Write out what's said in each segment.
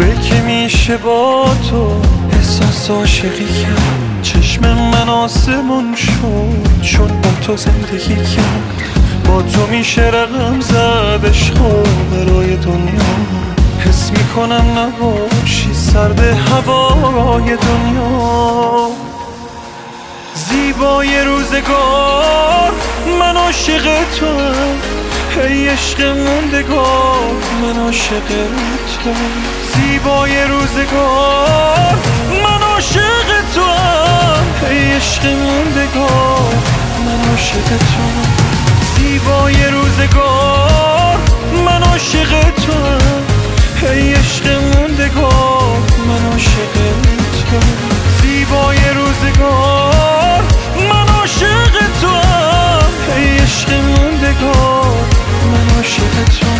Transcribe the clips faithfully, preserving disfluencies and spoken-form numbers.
خوبه که میشه با تو احساس عاشقی کرد. چشم من آسمون شد چون با تو زندگی کرد. با تو میشه رقم زد عشق و برای دنیا. حس میکنم نباشی سرد هوای دنیا. زیبای روزگار من عاشق توام، ای عشق موندگار من عاشق تو. زیبای روزگار من عاشق توام، ای عشق موندگار من عاشق تو. زیبای روزگار من عاشق توام، ای عشق موندگار من عاشق تو. زیبای روزگار من عاشق توام، ای عشق موندگار من عاشق تو.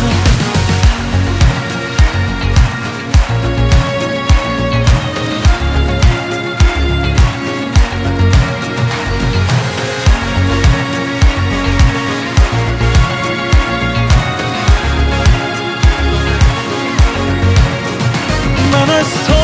من از تو